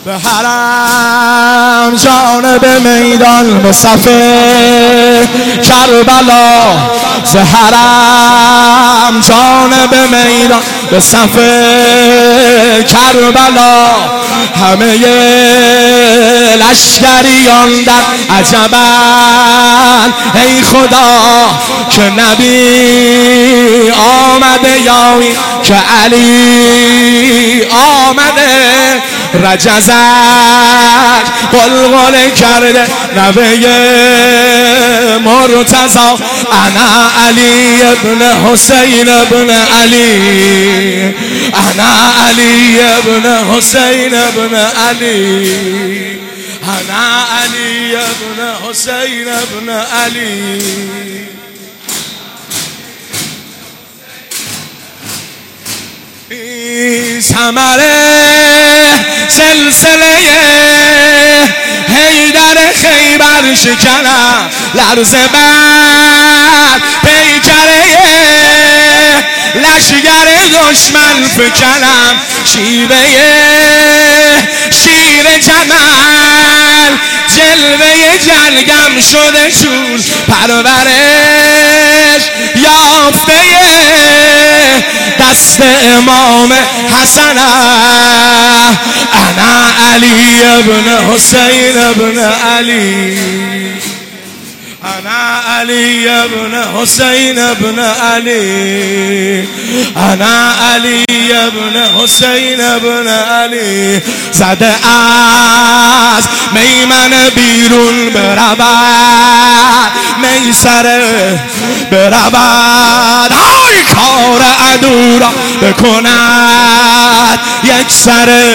به حرم جانب میدان مصطفی کربلا، ز حرم جانب میدان مصطفی کربلا، همه لشکریان در عجبن ای خدا که نبی آمده یاوی که علی آمده، رجزک قلقل کرده نوه مرتضا، انا علی ابن حسین ابن علی، انا علی ابن حسین ابن علی، انا علی ابن حسین ابن علی. ثمره سلسله حیدر خیبر شکنم، لرز بر پیکره لشگر دشمن فکنم، شیوه شیر جمل جلوه جلگم شده چون پرورش یافته دست امام حسن، انا علی ابن حسین ابن علی، انا علی ابن حسین ابن علی، انا علی ابن حسین ابن علی. زده از میمن بیرون برود، میسره برود، آی کار عدو را بکند یک سر،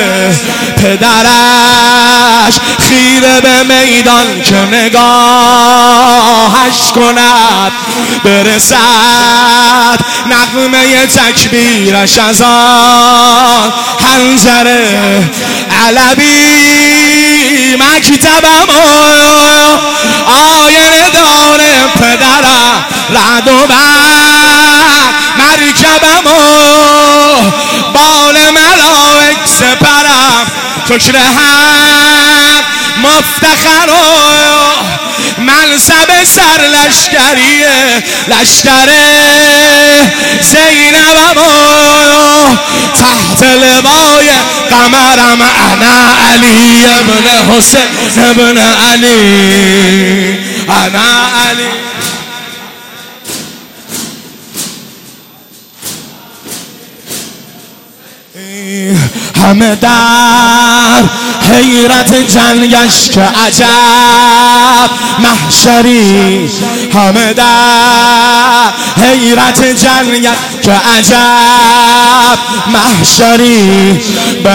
پدرش خیره به میدان که نگاهش کند، برسد نغمه تکبیرش از آن حنجره، علوی مکتبم آینه داره پدرم، رعد و برق مرکبم بال ملائک سپرم، فکر حق مفتخر منصب سرلشکری لشکر زینبم تحت لوای قمرم، انا علی ابن حسین ابن علی، انا علی. همه در حیرت جنگش که عجب محشری، همه در حیرت جنگش که عجب محشری، به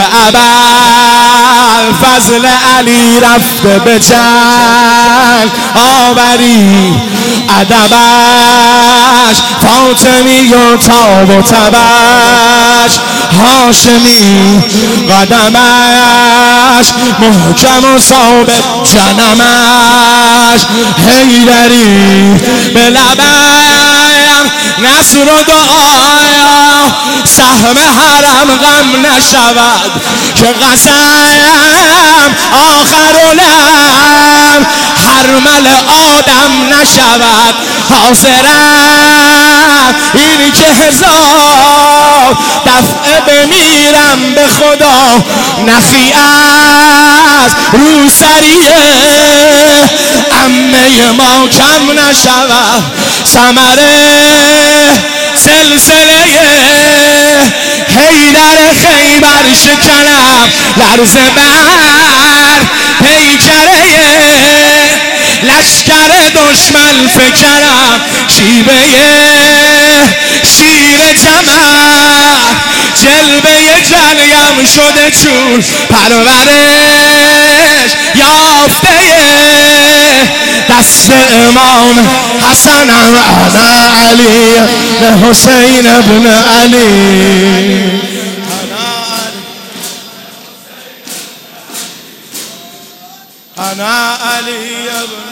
ابوالفضل علی رفته به جنگ آوری، ادبش فاطمی و تاب و تبش هاشمی، قدمش محکم و ثابت جنمش حیدری، به لبم نصر و دعایا سهم حرم غم نشود، که قسم آخر و لم حرمل آدم نشود، حاضرم این که هزار دفعه بمیرم به خدا، نخی از روسریه عمه ما کم نشود، ثمره سلسله حیدر خیبر شکنم، لرز بر پیکره لشکر دشمن فکرم، شیوه شیر جمل جلوه جلیم شده چون پرورش یافته دست امام حسنم، انا علی حسین ابن علی، انا علی ابن